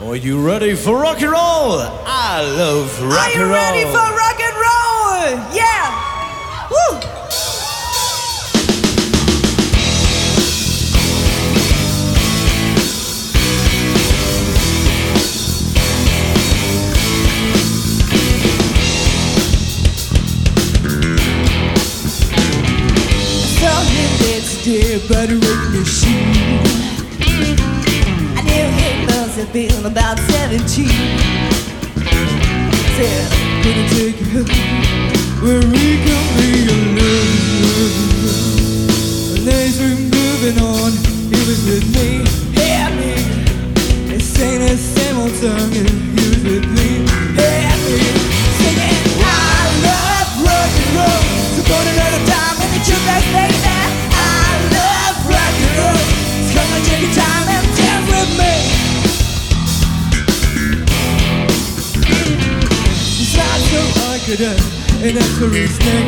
Are you ready for rock and roll? I love rock and roll. Are you ready for rock and roll? Yeah! Woo! Dear buttering machine, I knew he must have been about 17. Said, gonna take you home where we can be alone. And as we're moving on, he was with me, Yeah, me. and sang the same old song, and he was with me, Yeah, me. Singing, I love rock and roll. So put another time in the jukebox, baby. Come and take your time and dance with me. it's not so I could and that's for his name.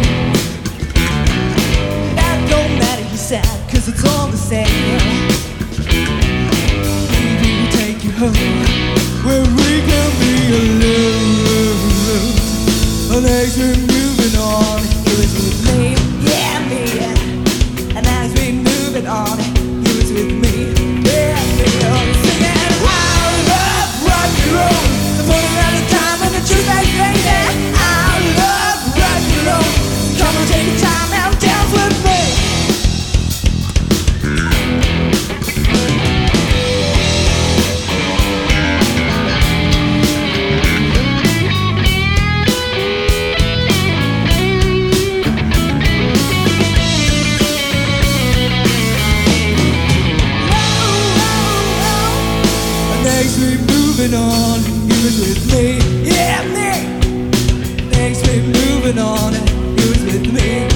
That don't matter, he said, cause it's all the same. Maybe we'll take you home where we can be alone. And as we're moving on, He was with me, yeah, me. And as we moving on, he was with me, yeah, me. Singing, I love rock and roll. So put another time in the jukebox, baby. I love rock and roll. Come and take your time and dance with me. as we're moving on, he was with me, Yeah, me. as we're moving on, he was with me.